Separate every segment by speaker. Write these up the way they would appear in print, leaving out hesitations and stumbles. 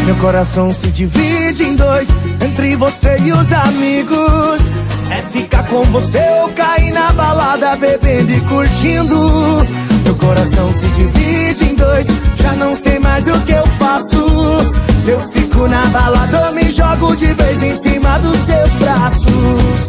Speaker 1: Meu coração se divide em dois, entre você e os amigos. É ficar com você ou cair na balada, bebendo e curtindo. Meu coração se divide em dois, já não sei mais o que eu faço. Se eu fico na balada ou me jogo de vez em cima dos seus braços.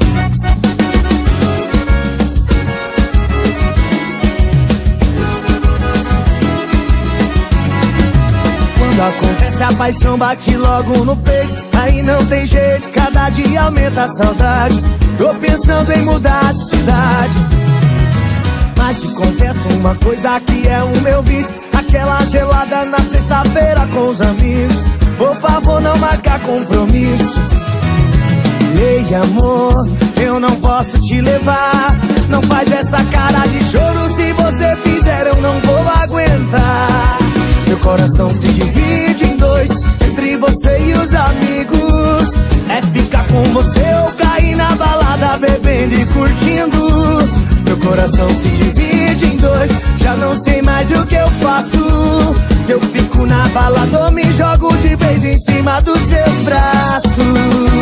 Speaker 1: Quando acontece a paixão bate logo no peito, aí não tem jeito, cada dia aumenta a saudade. Tô pensando em mudar de cidade, mas te confesso uma coisa que é o meu vício, aquela gelada na sexta-feira com os amigos. Por favor, não marcar compromisso. Ei, amor, eu não posso te levar. Não faz essa cara de choro, se você fizer eu não vou aguentar. Meu coração se divide em dois, entre você e os amigos. É ficar com você ou cair na balada, bebendo e curtindo. Meu coração se divide em dois, já não sei mais o que eu faço. Se eu fico na balada ou me jogo de vez em cima dos seus braços.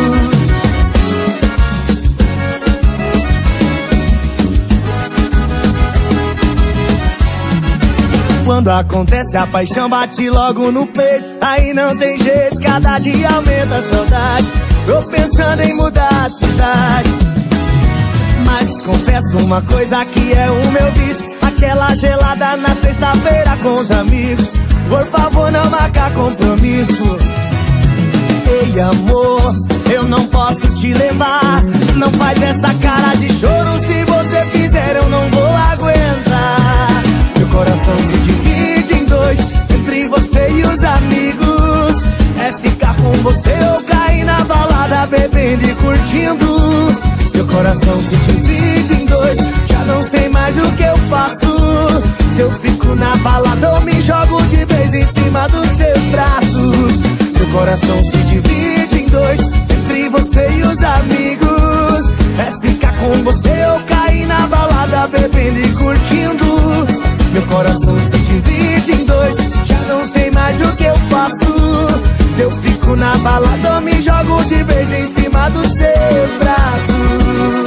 Speaker 1: Quando acontece a paixão bate logo no peito, aí não tem jeito, cada dia aumenta a saudade. Tô pensando em mudar de cidade, mas confesso uma coisa que é o meu vício, aquela gelada na sexta-feira com os amigos. Por favor, não marcar compromisso. Ei, amor, eu não posso te levar. Não faz essa cara de choro, se você fizer eu não vou aguentar. Meu coração se divide em dois, entre você e os amigos. É ficar com você ou cair na balada, bebendo e curtindo. Meu coração se divide em dois, já não sei mais o que eu faço. Se eu fico na balada ou me jogo de vez em cima dos seus braços. Meu coração se divide em dois, entre você e os amigos. É ficar com você ou cair na balada, bebendo e curtindo. Meu coração se divide em dois, já não sei mais o que eu faço. Se eu fico na balada ou me jogo de vez em cima dos seus braços.